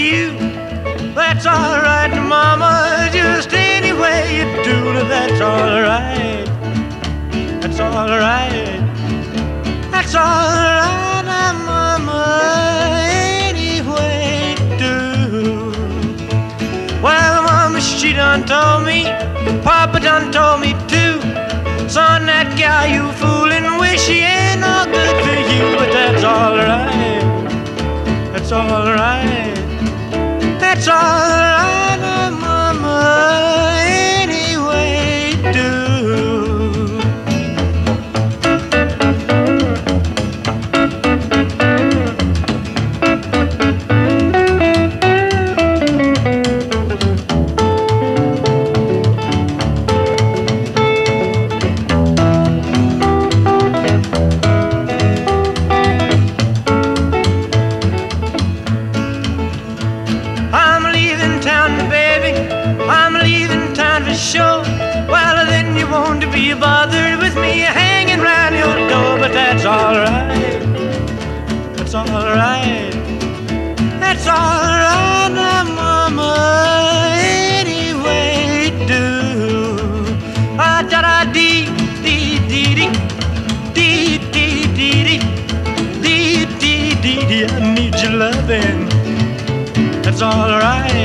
you. That's alright, mama, just any way you do it, that's alright. That's alright. That's alright, mama, any way you do. Well, mama, she done told me, papa done told me too. Son, that guy you foolin' with, she ain't no good for you, but that's alright. That's alright. That's alright, mama, any way you do. Sure, well then you won't be bothered with me hanging round your door, but that's alright. That's alright. That's alright, mama, any way you do. Ah da da dee dee dee dee dee dee dee dee dee dee dee. I need your loving. That's alright.